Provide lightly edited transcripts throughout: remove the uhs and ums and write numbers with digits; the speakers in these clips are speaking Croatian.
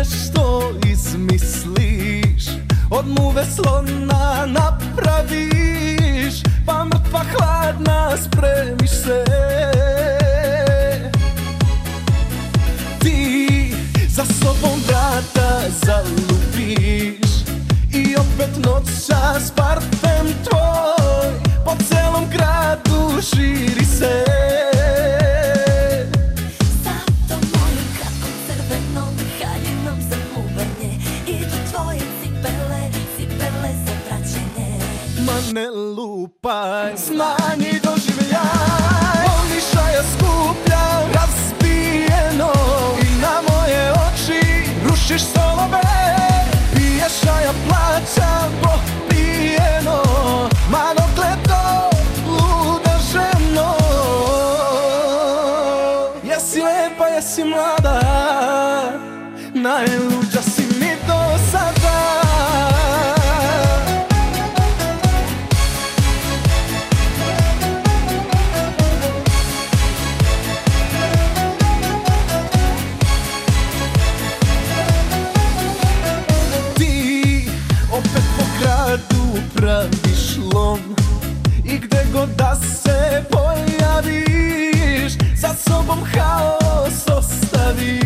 nešto izmisliš, od muve slona napraviš, pa mrtva hladna spremiš se. Ti za sobom vrata zalupiš i opet noćas parfem tvoj po celom gradu širi se. Zato mojim kratkom crvenom haljinom za muvenje idu tvoje cipele, cipele za vraćanje. Ma ne lupaj, smanji doživljaj, pomišaja skuplja, razbijeno, i na moje oči rušiš stolove. Piješ, a ja plaćam popijeno, ma dokle to, luda ženo. Jesi lepa, jesi mlada, najluđa si mi do sada. Praviš lom i gde god da se pojaviš, za sobom haos ostaviš.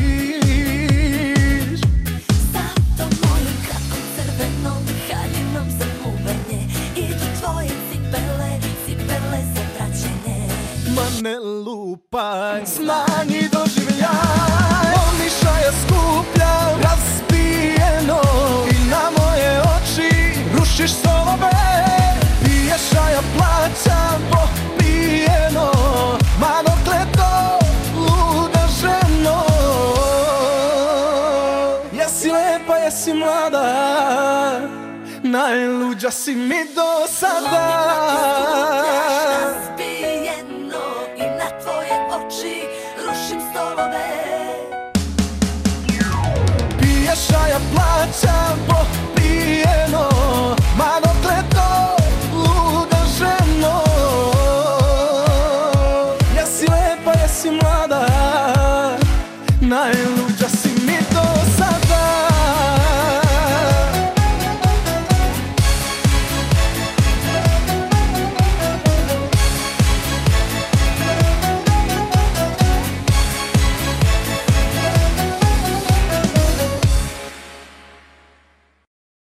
Zato mojim kratkom crvenom haljinom za muvenje idu tvoje cipele, cipele za vraćanje. Ma ne lupaj, smanji doživljaj, pomišaja skuplja, razbijeno, i na moje oči rušiš stolove. Piješ, a ja plaćam popijeno, ma dokle to, luda ženo. Jesi lepa, jesi mlada, najluđa si mi do sada. Mami, ako skupljaš, razbijeno.